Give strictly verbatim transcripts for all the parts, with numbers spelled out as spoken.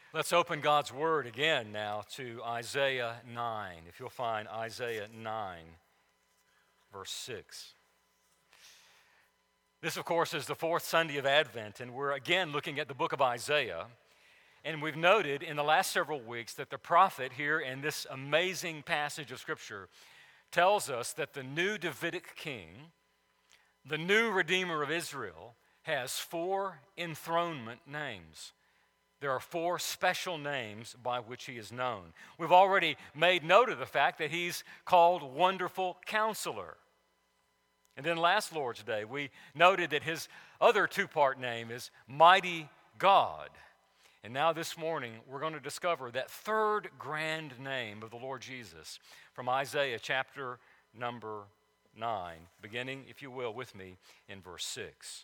Let's open God's Word again now to Isaiah nine. If you'll find Isaiah nine, verse six. This, of course, is the fourth Sunday of Advent, and we're again looking at the book of Isaiah. And we've noted in the last several weeks that the prophet here in this amazing passage of Scripture tells us that the new Davidic king, the new Redeemer of Israel, has four enthronement names. There are four special names by which he is known. We've already made note of the fact that he's called Wonderful Counselor. And then last Lord's Day, we noted that his other two-part name is Mighty God. And now this morning, we're going to discover that third grand name of the Lord Jesus from Isaiah chapter number nine, beginning, if you will, with me in verse six.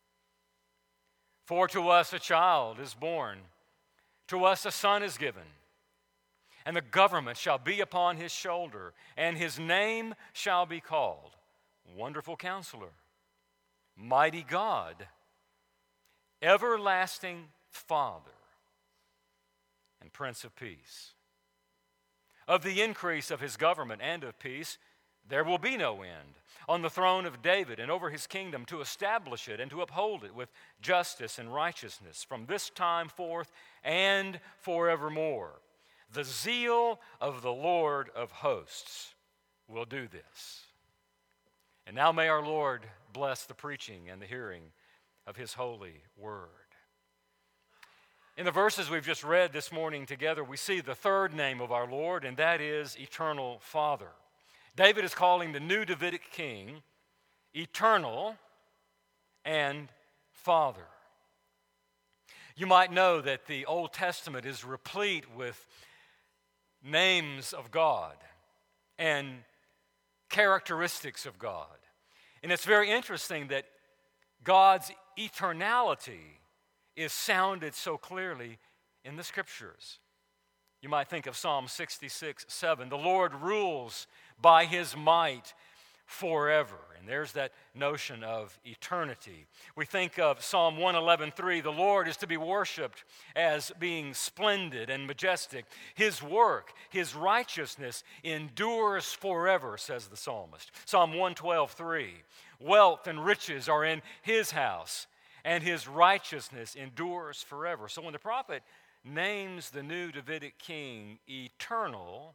For to us a child is born, to us a son is given, and the government shall be upon his shoulder, and his name shall be called Wonderful Counselor, Mighty God, Everlasting Father, and Prince of Peace. Of the increase of his government and of peace, there will be no end, on the throne of David and over his kingdom, to establish it and to uphold it with justice and righteousness from this time forth and forevermore. The zeal of the Lord of hosts will do this. And now may our Lord bless the preaching and the hearing of his holy word. In the verses we've just read this morning together, we see the third name of our Lord, and that is Eternal Father. David is calling the new Davidic king Eternal and Father. You might know that the Old Testament is replete with names of God and characteristics of God. And it's very interesting that God's eternality is sounded so clearly in the Scriptures. You might think of Psalm sixty-six, seven. The Lord rules by his might forever. And there's that notion of eternity. We think of Psalm one eleven, three. The Lord is to be worshiped as being splendid and majestic. His work, his righteousness endures forever, says the psalmist. Psalm one twelve, three. Wealth and riches are in his house, and his righteousness endures forever. So when the prophet names the new Davidic king Eternal,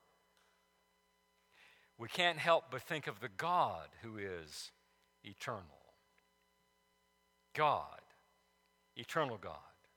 we can't help but think of the God who is eternal. God, eternal God.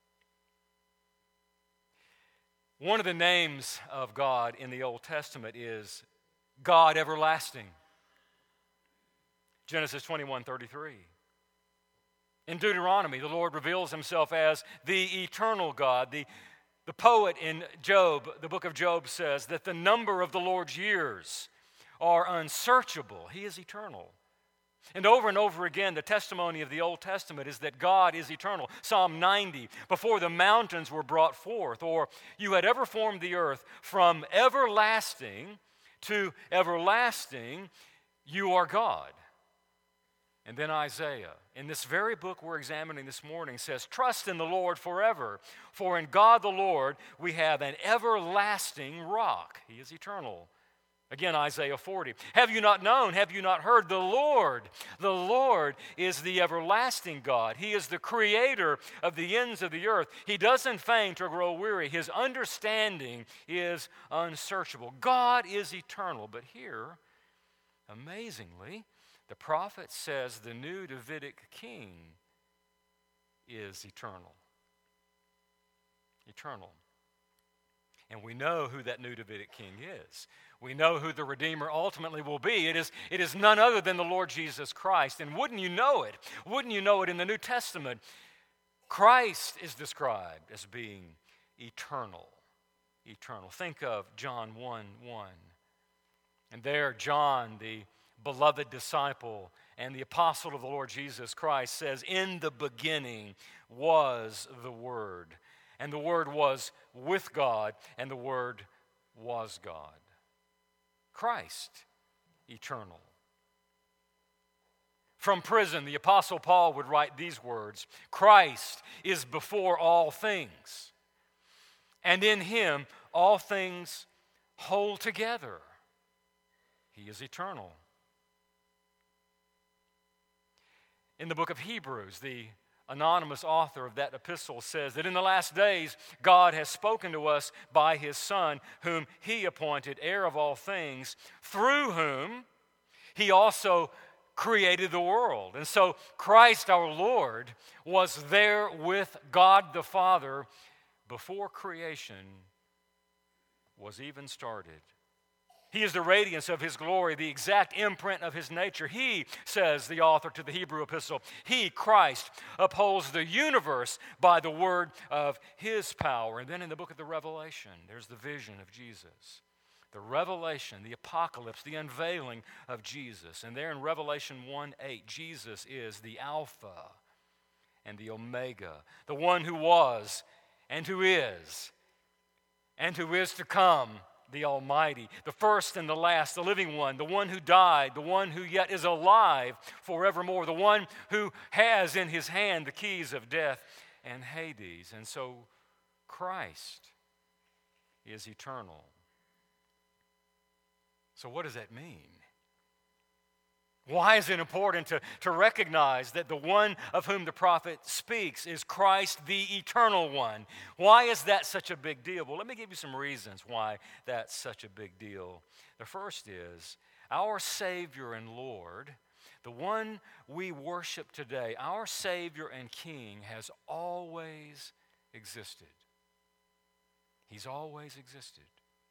One of the names of God in the Old Testament is God Everlasting. Genesis twenty-one, thirty-three. In Deuteronomy, the Lord reveals himself as the eternal God. The, the poet in Job, the book of Job, says that the number of the Lord's years are unsearchable. He is eternal. And over and over again, the testimony of the Old Testament is that God is eternal. Psalm ninety, before the mountains were brought forth, or you had ever formed the earth, from everlasting to everlasting, you are God. And then Isaiah, in this very book we're examining this morning, says, trust in the Lord forever, for in God the Lord we have an everlasting rock. He is eternal. Again, Isaiah forty. Have you not known? Have you not heard? The Lord, the Lord is the everlasting God. He is the creator of the ends of the earth. He doesn't faint or grow weary. His understanding is unsearchable. God is eternal. But here, amazingly, the prophet says the new Davidic king is eternal. Eternal. And we know who that new Davidic king is. We know who the Redeemer ultimately will be. It is, it is none other than the Lord Jesus Christ. And wouldn't you know it? Wouldn't you know it in the New Testament? Christ is described as being eternal. Eternal. Think of John one one. And there, John, the beloved disciple and the apostle of the Lord Jesus Christ, says, in the beginning was the Word, and the Word was with God, and the Word was God. Christ, eternal. From prison, the Apostle Paul would write these words, Christ is before all things, and in him all things hold together. He is eternal. In the book of Hebrews, the anonymous author of that epistle says that in the last days God has spoken to us by his Son, whom he appointed heir of all things, through whom he also created the world. And so Christ our Lord was there with God the Father before creation was even started. He is the radiance of his glory, the exact imprint of his nature. He, says the author to the Hebrew epistle, he, Christ, upholds the universe by the word of his power. And then in the book of the Revelation, there's the vision of Jesus. The revelation, the apocalypse, the unveiling of Jesus. And there in Revelation one eight, Jesus is the Alpha and the Omega, the one who was and who is and who is to come, the Almighty, the first and the last, the living one, the one who died, the one who yet is alive forevermore, the one who has in his hand the keys of death and Hades. And so Christ is eternal. So what does that mean? Why is it important to, to recognize that the one of whom the prophet speaks is Christ, the eternal one? Why is that such a big deal? Well, let me give you some reasons why that's such a big deal. The first is our Savior and Lord, the one we worship today, our Savior and King has always existed. He's always existed.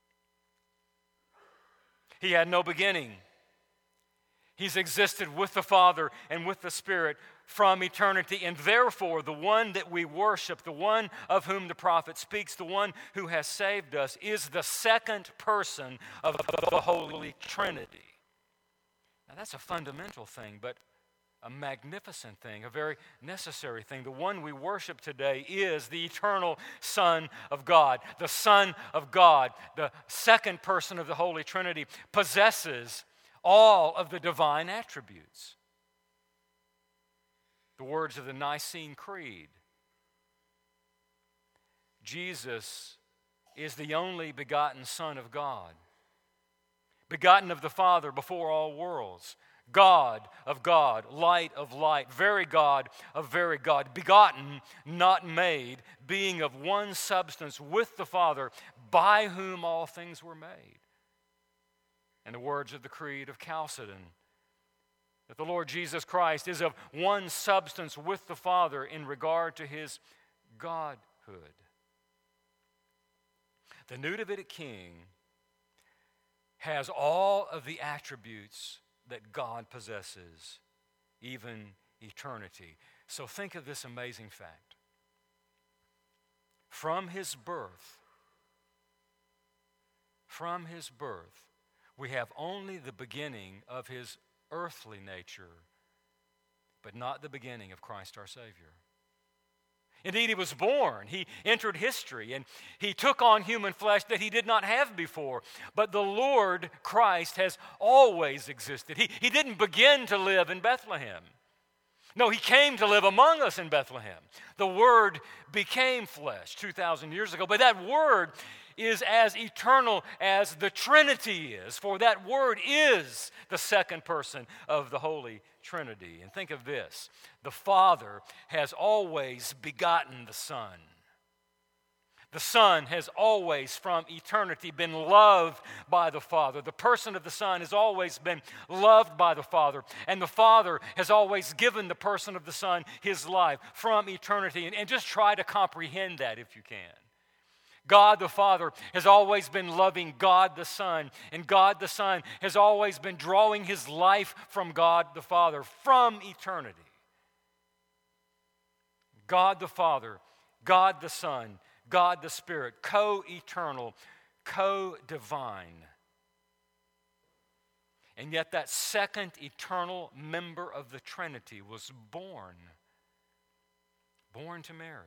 He had no beginning. He's existed with the Father and with the Spirit from eternity, and therefore the one that we worship, the one of whom the prophet speaks, the one who has saved us, is the second person of the Holy Trinity. Now that's a fundamental thing, but a magnificent thing, a very necessary thing. The one we worship today is the eternal Son of God. The Son of God, the second person of the Holy Trinity, possesses all of the divine attributes. The words of the Nicene Creed. Jesus is the only begotten Son of God, begotten of the Father before all worlds, God of God, light of light, very God of very God, begotten, not made, being of one substance with the Father, by whom all things were made. And the words of the Creed of Chalcedon, that the Lord Jesus Christ is of one substance with the Father in regard to his Godhood. The New Davidic King has all of the attributes that God possesses, even eternity. So think of this amazing fact. From his birth, from his birth, we have only the beginning of his earthly nature, but not the beginning of Christ our Savior. Indeed, he was born, he entered history, and he took on human flesh that he did not have before. But the Lord Christ has always existed. He, he didn't begin to live in Bethlehem. No, he came to live among us in Bethlehem. The Word became flesh two thousand years ago, but that Word is as eternal as the Trinity is, for that Word is the second person of the Holy Trinity. And think of this, the Father has always begotten the Son. The Son has always from eternity been loved by the Father. The person of the Son has always been loved by the Father. And the Father has always given the person of the Son his life from eternity. And, and just try to comprehend that if you can. God the Father has always been loving God the Son, and God the Son has always been drawing his life from God the Father from eternity. God the Father, God the Son, God the Spirit, co-eternal, co-divine. And yet that second eternal member of the Trinity was born, born to Mary.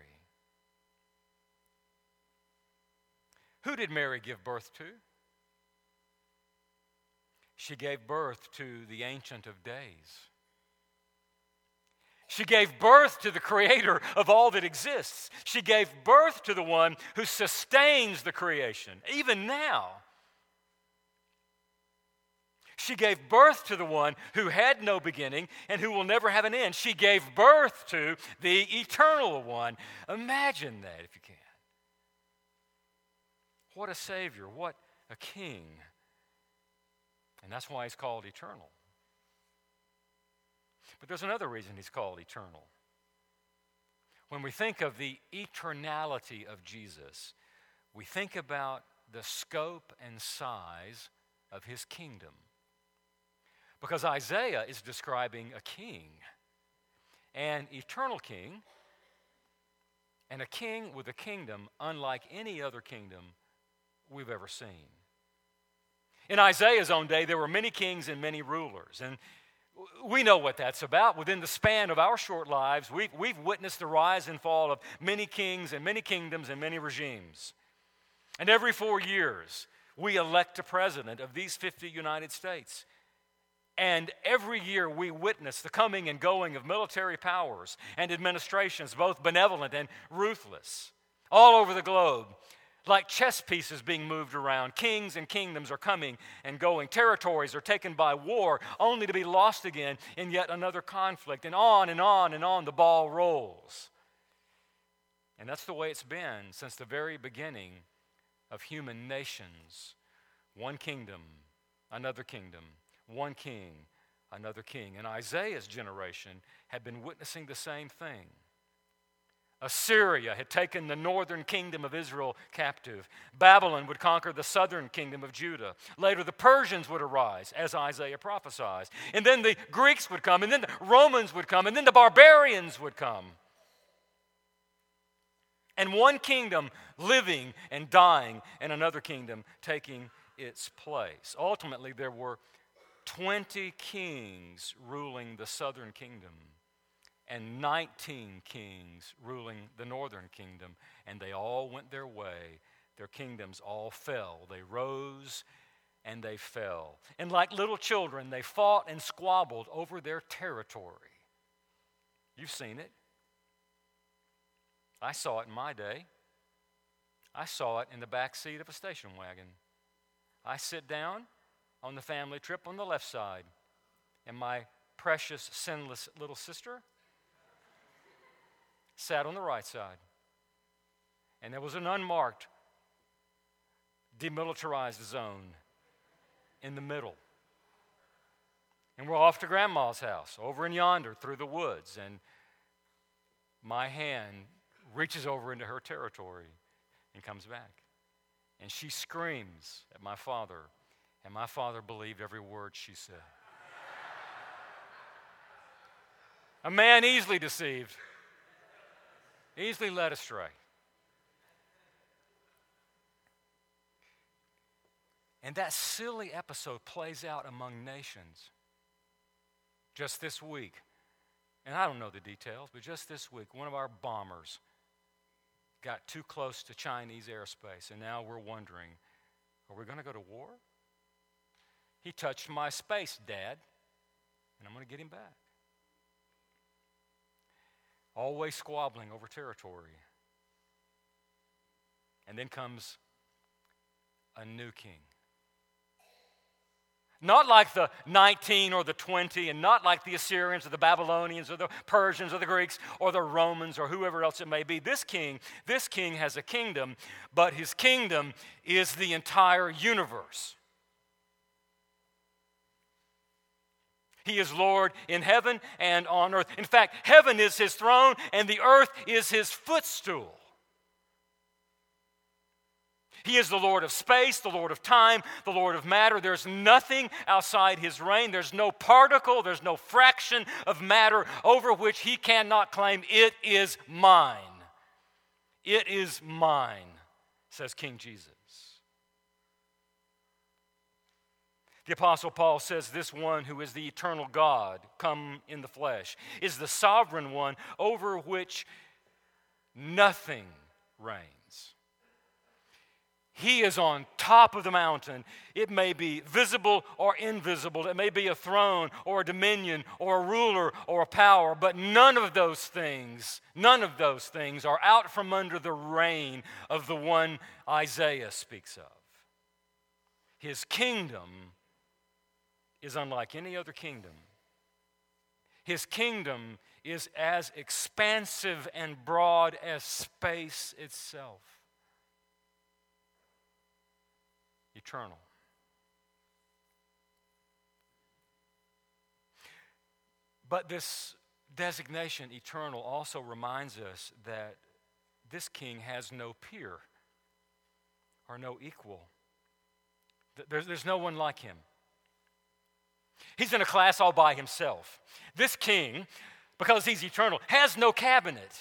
Who did Mary give birth to? She gave birth to the Ancient of Days. She gave birth to the creator of all that exists. She gave birth to the one who sustains the creation, even now. She gave birth to the one who had no beginning and who will never have an end. She gave birth to the eternal one. Imagine that if you can. What a Savior, what a King. And that's why he's called eternal. But there's another reason he's called eternal. When we think of the eternality of Jesus, we think about the scope and size of his kingdom. Because Isaiah is describing a king, an eternal king, and a king with a kingdom unlike any other kingdom we've ever seen. In Isaiah's own day, there were many kings and many rulers, and we know what that's about. Within the span of our short lives, we've, we've witnessed the rise and fall of many kings and many kingdoms and many regimes. And every four years, we elect a president of these fifty United States. And every year we witness the coming and going of military powers and administrations, both benevolent and ruthless, all over the globe. Like chess pieces being moved around, kings and kingdoms are coming and going. Territories are taken by war, only to be lost again in yet another conflict. And on and on and on the ball rolls. And that's the way it's been since the very beginning of human nations. One kingdom, another kingdom. One king, another king. And Isaiah's generation had been witnessing the same thing. Assyria had taken the northern kingdom of Israel captive. Babylon would conquer the southern kingdom of Judah. Later, the Persians would arise, as Isaiah prophesied. And then the Greeks would come, and then the Romans would come, and then the barbarians would come. And one kingdom living and dying, and another kingdom taking its place. Ultimately, there were twenty kings ruling the southern kingdom and nineteen kings ruling the northern kingdom, and they all went their way. Their kingdoms all fell. They rose and they fell. And like little children, they fought and squabbled over their territory. You've seen it. I saw it in my day. I saw it in the back seat of a station wagon. I sit down on the family trip on the left side, and my precious, sinless little sister sat on the right side. And there was an unmarked, demilitarized zone in the middle. And we're off to Grandma's house, over in yonder, through the woods, and my hand reaches over into her territory and comes back. And she screams at my father, and my father believed every word she said. A man easily deceived, easily led astray. And that silly episode plays out among nations. Just this week, and I don't know the details, but just this week, one of our bombers got too close to Chinese airspace, and now we're wondering, are we going to go to war? He touched my space, Dad, and I'm going to get him back. Always squabbling over territory. And then comes a new king. Not like the nineteen or the twenty, and not like the Assyrians or the Babylonians or the Persians or the Greeks or the Romans or whoever else it may be. This king, this king has a kingdom, but his kingdom is the entire universe. He is Lord in heaven and on earth. In fact, heaven is his throne and the earth is his footstool. He is the Lord of space, the Lord of time, the Lord of matter. There's nothing outside his reign. There's no particle, there's no fraction of matter over which he cannot claim, it is mine. It is mine, says King Jesus. The Apostle Paul says this one who is the eternal God, come in the flesh, is the sovereign one over which nothing reigns. He is on top of the mountain. It may be visible or invisible. It may be a throne or a dominion or a ruler or a power, but none of those things, none of those things are out from under the reign of the one Isaiah speaks of. His kingdom is unlike any other kingdom. His kingdom is as expansive and broad as space itself. Eternal. But this designation, eternal, also reminds us that this king has no peer or no equal. There's, there's no one like him. He's in a class all by himself. This king, because he's eternal, has no cabinet.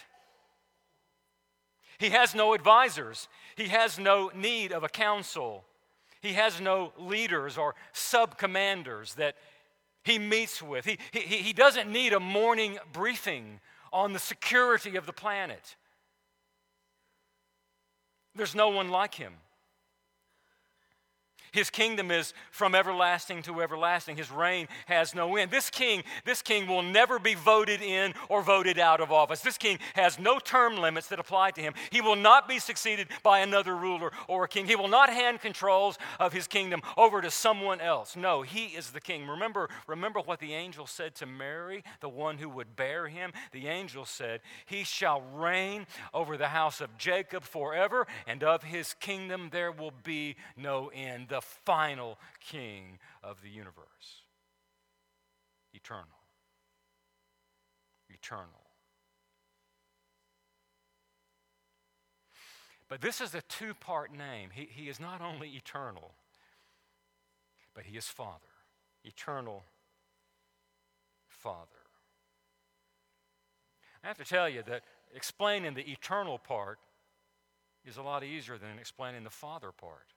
He has no advisors. He has no need of a council. He has no leaders or sub-commanders that he meets with. He, he, he doesn't need a morning briefing on the security of the planet. There's no one like him. His kingdom is from everlasting to everlasting. His reign has no end. This king, this king will never be voted in or voted out of office. This king has no term limits that apply to him. He will not be succeeded by another ruler or a king. He will not hand controls of his kingdom over to someone else. No, he is the king. Remember, remember what the angel said to Mary, the one who would bear him? The angel said, "He shall reign over the house of Jacob forever, and of his kingdom there will be no end." The final king of the universe. Eternal. Eternal. But this is a two-part name. He, he is not only eternal, but he is Father. Eternal Father. I have to tell you that explaining the eternal part is a lot easier than explaining the Father part.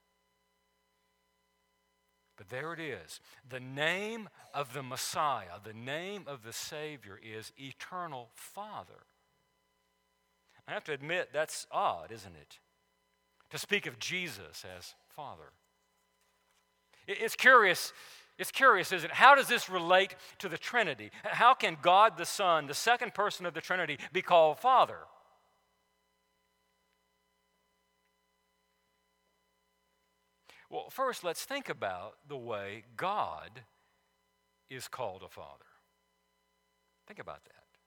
But there it is. The name of the Messiah, the name of the Savior is Eternal Father. I have to admit, that's odd, isn't it? To speak of Jesus as Father. It's curious, it's curious, isn't it? How does this relate to the Trinity? How can God the Son, the second person of the Trinity, be called Father? Well, first, let's think about the way God is called a father. Think about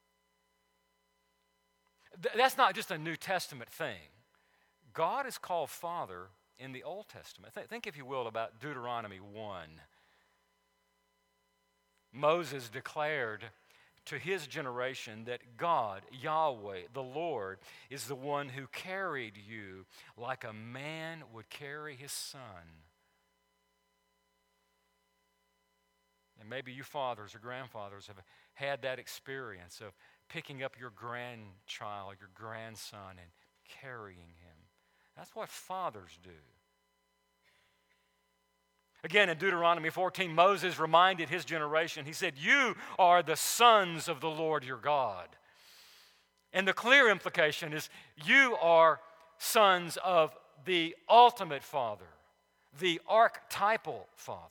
that. Th- that's not just a New Testament thing. God is called Father in the Old Testament. Th- think, if you will, about Deuteronomy one. Moses declared to his generation that God, Yahweh, the Lord, is the one who carried you like a man would carry his son. And maybe you fathers or grandfathers have had that experience of picking up your grandchild, your grandson, and carrying him. That's what fathers do. Again, in Deuteronomy fourteen, Moses reminded his generation, he said, "You are the sons of the Lord your God." And the clear implication is, you are sons of the ultimate Father, the archetypal Father.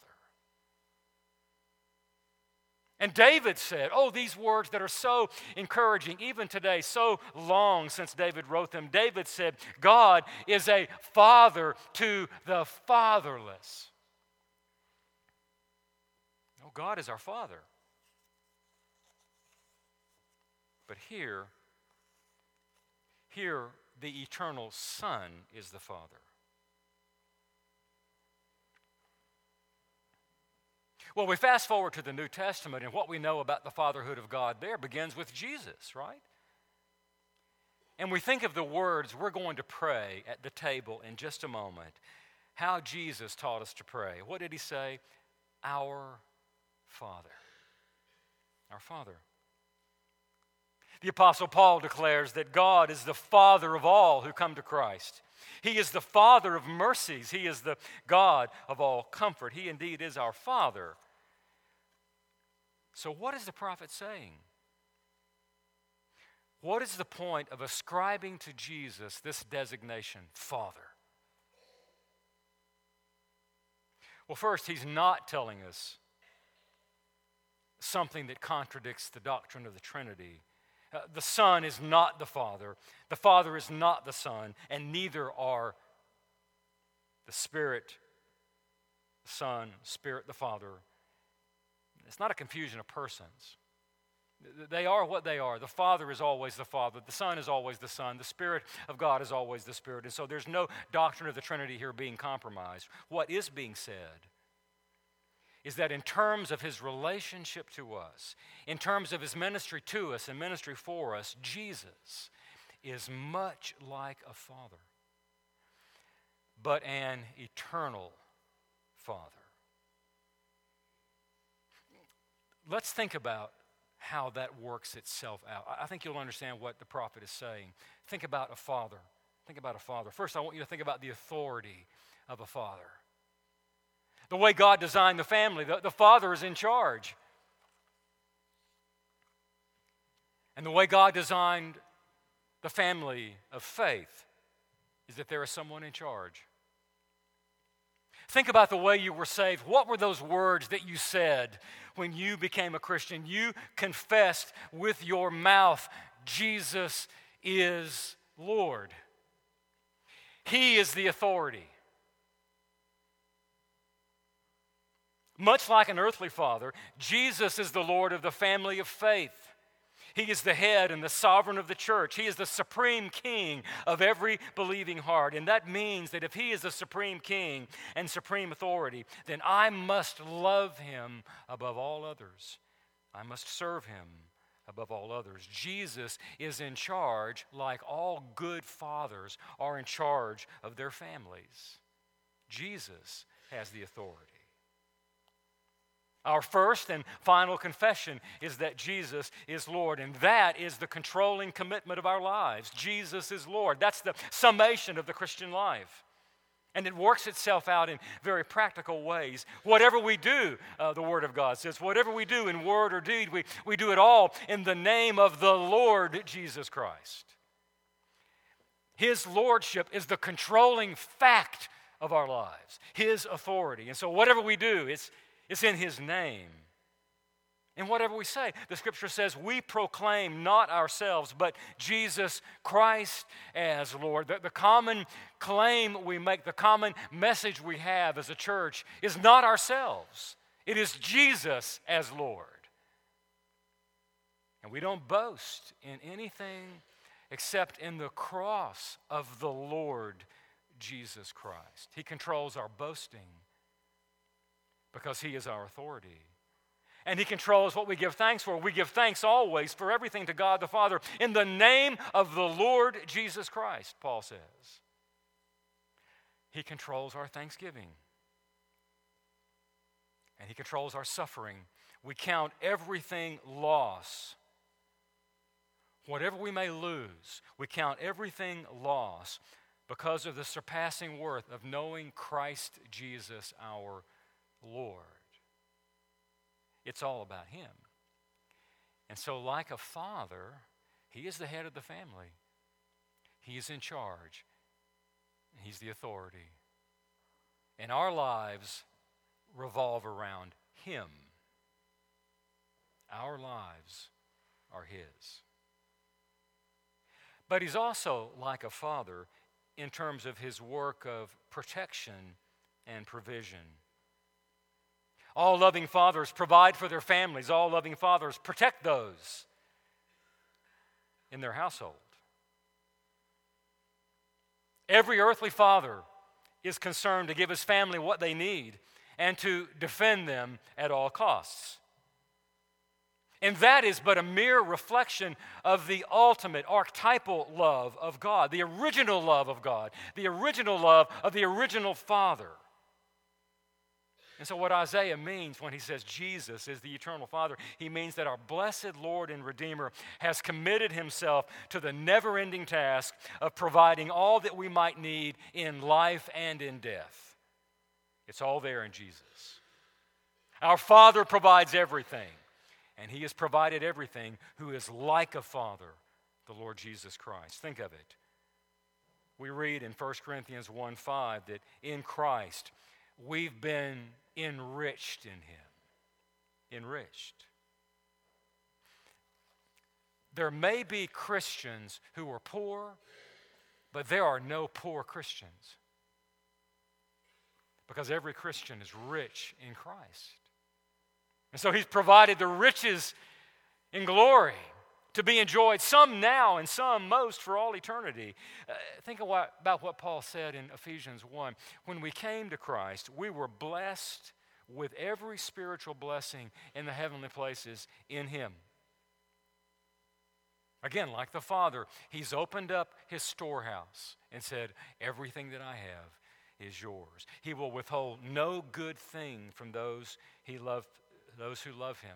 And David said, oh, these words that are so encouraging, even today, so long since David wrote them. David said, God is a father to the fatherless. Oh, God is our Father. But here, here the eternal Son is the Father. Well, we fast forward to the New Testament, and what we know about the fatherhood of God there begins with Jesus, right? And we think of the words we're going to pray at the table in just a moment, how Jesus taught us to pray. What did he say? Our Father. Our Father. The Apostle Paul declares that God is the Father of all who come to Christ. He is the Father of mercies. He is the God of all comfort. He indeed is our Father. So what is the prophet saying? What is the point of ascribing to Jesus this designation, Father? Well, first, he's not telling us something that contradicts the doctrine of the Trinity. Uh, the Son is not the Father. The Father is not the Son, and neither are the Spirit, the Son, Spirit, the Father. It's not a confusion of persons. They are what they are. The Father is always the Father. The Son is always the Son. The Spirit of God is always the Spirit. And so there's no doctrine of the Trinity here being compromised. What is being said is that in terms of his relationship to us, in terms of his ministry to us and ministry for us, Jesus is much like a father, but an eternal Father. Let's think about how that works itself out. I think you'll understand what the prophet is saying. Think about a father. Think about a father. First, I want you to think about the authority of a father. The way God designed the family, the, the father is in charge. And the way God designed the family of faith is that there is someone in charge. Think about the way you were saved. What were those words that you said when you became a Christian? You confessed with your mouth, Jesus is Lord. He is the authority. Much like an earthly father, Jesus is the Lord of the family of faith. He is the head and the sovereign of the church. He is the supreme king of every believing heart. And that means that if he is the supreme king and supreme authority, then I must love him above all others. I must serve him above all others. Jesus is in charge like all good fathers are in charge of their families. Jesus has the authority. Our first and final confession is that Jesus is Lord, and that is the controlling commitment of our lives. Jesus is Lord. That's the summation of the Christian life. And it works itself out in very practical ways. Whatever we do, uh, the Word of God says, whatever we do in word or deed, we, we do it all in the name of the Lord Jesus Christ. His lordship is the controlling fact of our lives, his authority. And so whatever we do, it's It's in his name. And whatever we say, the scripture says we proclaim not ourselves, but Jesus Christ as Lord. The, the common claim we make, the common message we have as a church is not ourselves. It is Jesus as Lord. And we don't boast in anything except in the cross of the Lord Jesus Christ. He controls our boasting, because he is our authority. And he controls what we give thanks for. We give thanks always for everything to God the Father in the name of the Lord Jesus Christ, Paul says. He controls our thanksgiving. And he controls our suffering. We count everything loss. Whatever we may lose, we count everything loss because of the surpassing worth of knowing Christ Jesus our Lord. It's all about him. And so like a father, he is the head of the family. He is in charge. He's the authority. And our lives revolve around him. Our lives are his. But he's also like a father in terms of his work of protection and provision. All loving fathers provide for their families. All loving fathers protect those in their household. Every earthly father is concerned to give his family what they need and to defend them at all costs. And that is but a mere reflection of the ultimate archetypal love of God, the original love of God, the original love of the original Father. And so what Isaiah means when he says Jesus is the eternal Father, he means that our blessed Lord and Redeemer has committed himself to the never-ending task of providing all that we might need in life and in death. It's all there in Jesus. Our Father provides everything, and he has provided everything who is like a Father, the Lord Jesus Christ. Think of it. We read in First Corinthians one five that in Christ we've been enriched in him. Enriched. There may be Christians who are poor, but there are no poor Christians. Because every Christian is rich in Christ. And so he's provided the riches in glory to be enjoyed, some now and some most for all eternity. Uh, think of what, about what Paul said in Ephesians one. When we came to Christ, we were blessed with every spiritual blessing in the heavenly places in him. Again, like the Father, he's opened up his storehouse and said, everything that I have is yours. He will withhold no good thing from those he loved, those who love him.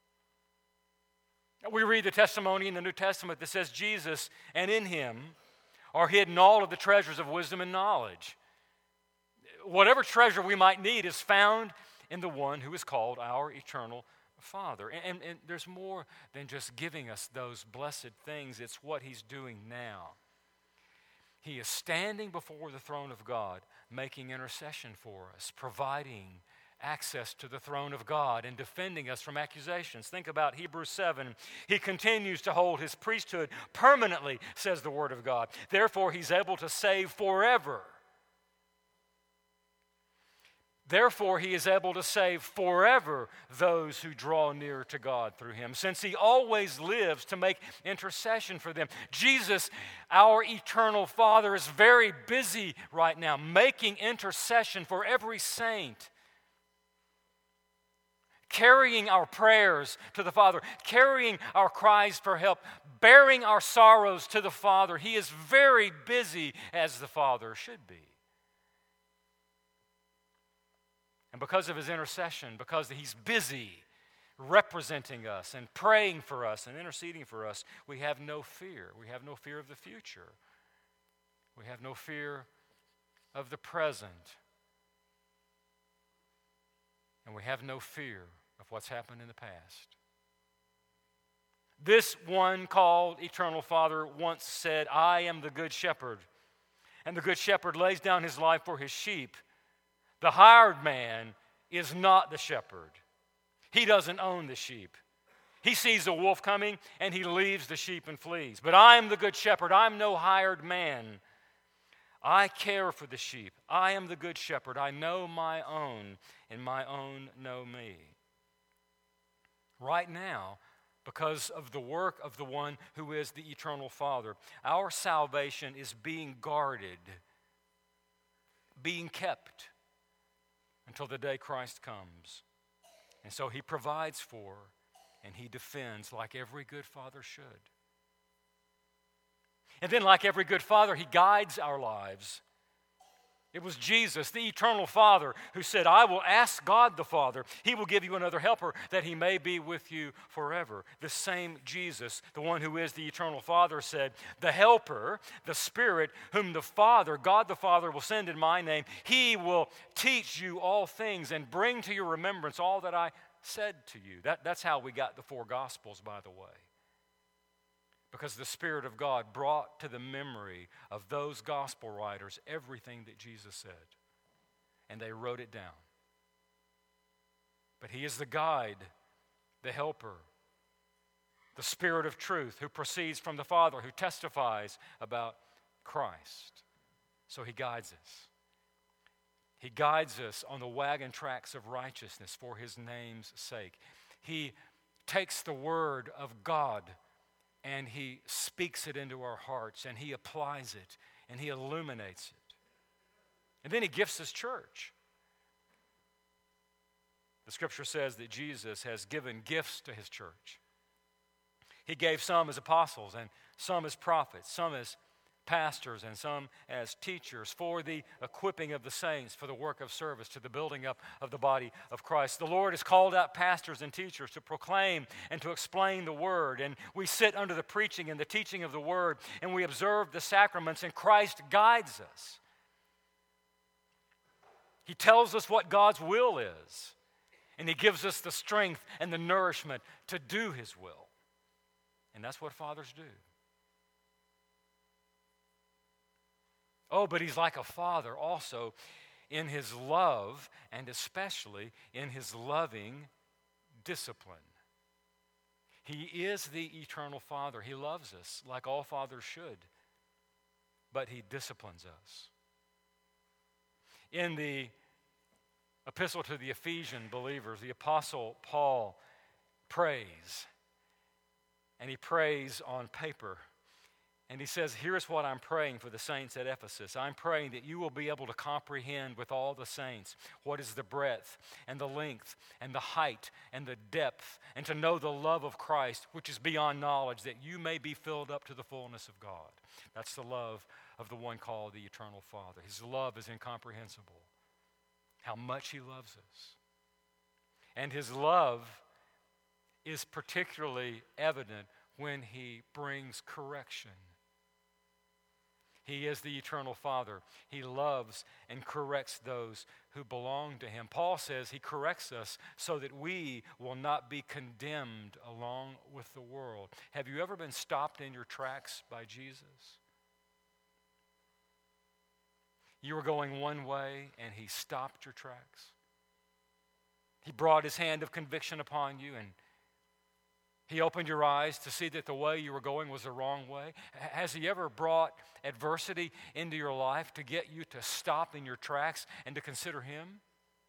We read the testimony in the New Testament that says Jesus and in him are hidden all of the treasures of wisdom and knowledge. Whatever treasure we might need is found in the one who is called our eternal Father. And, and, and there's more than just giving us those blessed things. It's what he's doing now. He is standing before the throne of God, making intercession for us, providing access to the throne of God and defending us from accusations. Think about Hebrews seven. He continues to hold his priesthood permanently, says the Word of God. Therefore, he's able to save forever. Therefore, he is able to save forever those who draw near to God through him, since he always lives to make intercession for them. Jesus, our eternal Father, is very busy right now making intercession for every saint, carrying our prayers to the Father, carrying our cries for help, bearing our sorrows to the Father. He is very busy, as the Father should be. And because of his intercession, because he's busy representing us and praying for us and interceding for us, we have no fear. We have no fear of the future. We have no fear of the present. And we have no fear of what's happened in the past. This one called Eternal Father once said, I am the good shepherd, and the good shepherd lays down his life for his sheep. The hired man is not the shepherd. He doesn't own the sheep. He sees a wolf coming and he leaves the sheep and flees. But I am the good shepherd. I'm no hired man. I care for the sheep. I am the good shepherd. I know my own, and my own know me. Right now, because of the work of the one who is the eternal Father, our salvation is being guarded, being kept, until the day Christ comes. And so he provides for and he defends like every good father should. And then like every good father, he guides our lives. It was Jesus, the eternal Father, who said, I will ask God the Father. He will give you another helper that he may be with you forever. The same Jesus, the one who is the eternal Father, said, the helper, the Spirit, whom the Father, God the Father, will send in my name, he will teach you all things and bring to your remembrance all that I said to you. That, that's how we got the four Gospels, by the way. Because the Spirit of God brought to the memory of those gospel writers everything that Jesus said. And they wrote it down. But he is the guide, the helper, the Spirit of truth who proceeds from the Father, who testifies about Christ. So he guides us. He guides us on the wagon tracks of righteousness for his name's sake. He takes the word of God and he speaks it into our hearts, and he applies it, and he illuminates it. And then he gifts his church. The scripture says that Jesus has given gifts to his church. He gave some as apostles, and some as prophets, some as pastors, and some as teachers for the equipping of the saints, for the work of service, to the building up of the body of Christ. The Lord has called out pastors and teachers to proclaim and to explain the word, and we sit under the preaching and the teaching of the word, and we observe the sacraments, and Christ guides us. He tells us what God's will is, and he gives us the strength and the nourishment to do his will. And that's what fathers do. Oh, but he's like a father also in his love, and especially in his loving discipline. He is the eternal Father. He loves us like all fathers should, but he disciplines us. In the epistle to the Ephesian believers, the Apostle Paul prays, and he prays on paper. And he says, here's what I'm praying for the saints at Ephesus. I'm praying that you will be able to comprehend with all the saints what is the breadth and the length and the height and the depth, and to know the love of Christ, which is beyond knowledge, that you may be filled up to the fullness of God. That's the love of the one called the Eternal Father. His love is incomprehensible. How much he loves us. And his love is particularly evident when he brings correction. He is the eternal Father. He loves and corrects those who belong to him. Paul says he corrects us so that we will not be condemned along with the world. Have you ever been stopped in your tracks by Jesus? You were going one way and he stopped your tracks. He brought his hand of conviction upon you, and he opened your eyes to see that the way you were going was the wrong way. Has he ever brought adversity into your life to get you to stop in your tracks and to consider him?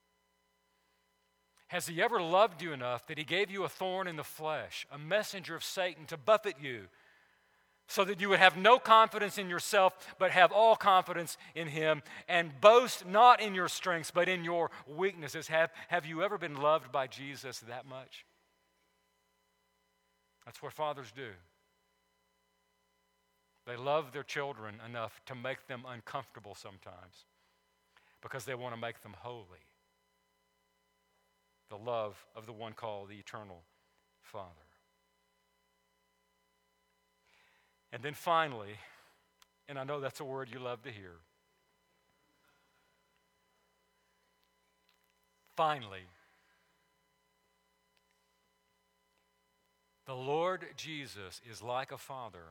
Has he ever loved you enough that he gave you a thorn in the flesh, a messenger of Satan to buffet you, so that you would have no confidence in yourself, but have all confidence in him, and boast not in your strengths, but in your weaknesses? Have, have you ever been loved by Jesus that much? That's what fathers do. They love their children enough to make them uncomfortable sometimes because they want to make them holy. The love of the one called the Eternal Father. And then finally, and I know that's a word you love to hear, finally, the Lord Jesus is like a father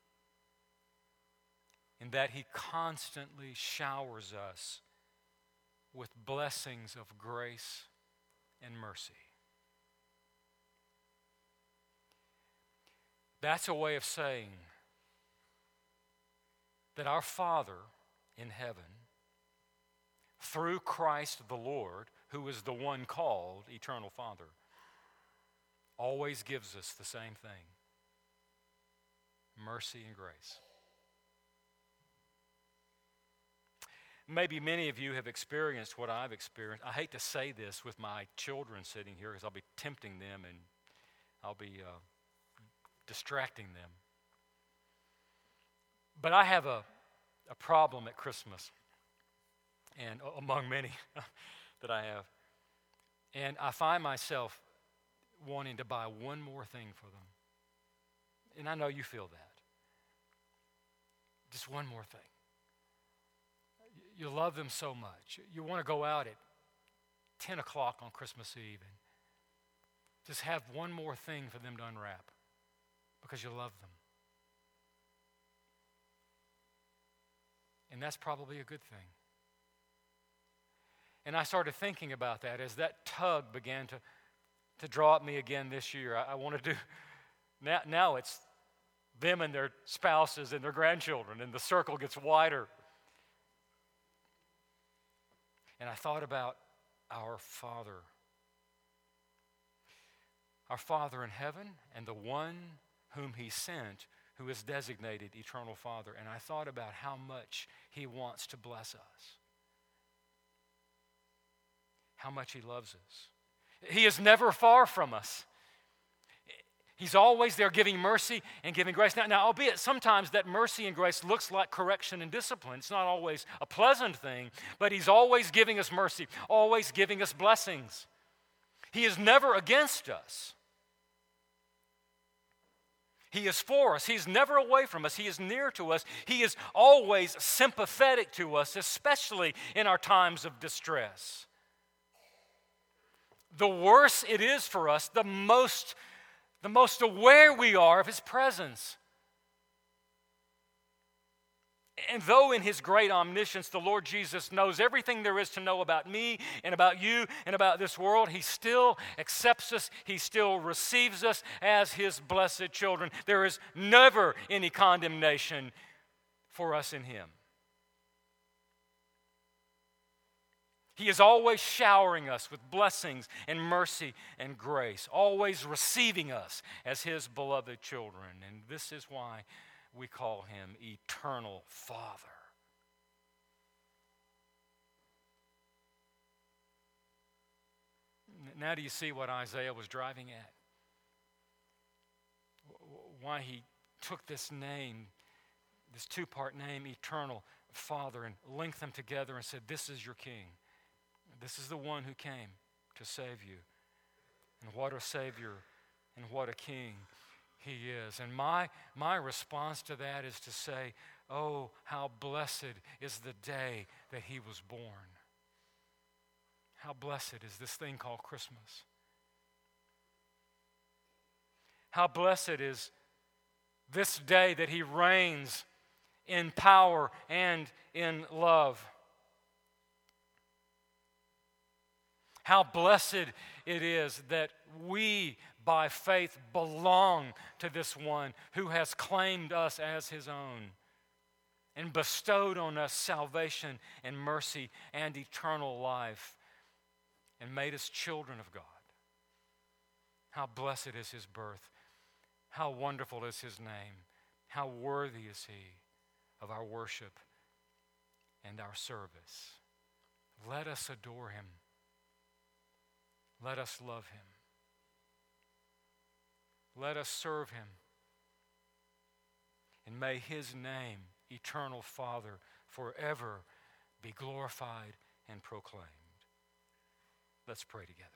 in that he constantly showers us with blessings of grace and mercy. That's a way of saying that our Father in heaven, through Christ the Lord, who is the one called Eternal Father, always gives us the same thing: mercy and grace. Maybe many of you have experienced what I've experienced. I hate to say this with my children sitting here because I'll be tempting them and I'll be uh, distracting them. But I have a, a problem at Christmas, and among many that I have. And I find myself wanting to buy one more thing for them. And I know you feel that. Just one more thing. You love them so much. You want to go out at ten o'clock on Christmas Eve and just have one more thing for them to unwrap because you love them. And that's probably a good thing. And I started thinking about that as that tug began to, to draw at me again this year. I, I want to do, now, now it's them and their spouses and their grandchildren, and the circle gets wider. And I thought about our Father. Our Father in heaven, and the one whom he sent, who is designated Eternal Father. And I thought about how much he wants to bless us. How much he loves us. He is never far from us. He's always there giving mercy and giving grace. Now, now, albeit sometimes that mercy and grace looks like correction and discipline. It's not always a pleasant thing, but he's always giving us mercy, always giving us blessings. He is never against us. He is for us. He's never away from us. He is near to us. He is always sympathetic to us, especially in our times of distress. The worse it is for us, the most The most aware we are of his presence. And though in his great omniscience the Lord Jesus knows everything there is to know about me and about you and about this world, he still accepts us. He still receives us as his blessed children. There is never any condemnation for us in him. He is always showering us with blessings and mercy and grace, always receiving us as his beloved children. And this is why we call him Eternal Father. Now do you see what Isaiah was driving at? Why he took this name, this two-part name, Eternal Father, and linked them together and said, this is your King. This is the one who came to save you. And what a Savior and what a King he is. And my, my response to that is to say, oh, how blessed is the day that he was born. How blessed is this thing called Christmas. How blessed is this day that he reigns in power and in love. How blessed it is that we, by faith, belong to this one who has claimed us as his own and bestowed on us salvation and mercy and eternal life and made us children of God. How blessed is his birth. How wonderful is his name. How worthy is he of our worship and our service. Let us adore him. Let us love him. Let us serve him. And may his name, Eternal Father, forever be glorified and proclaimed. Let's pray together.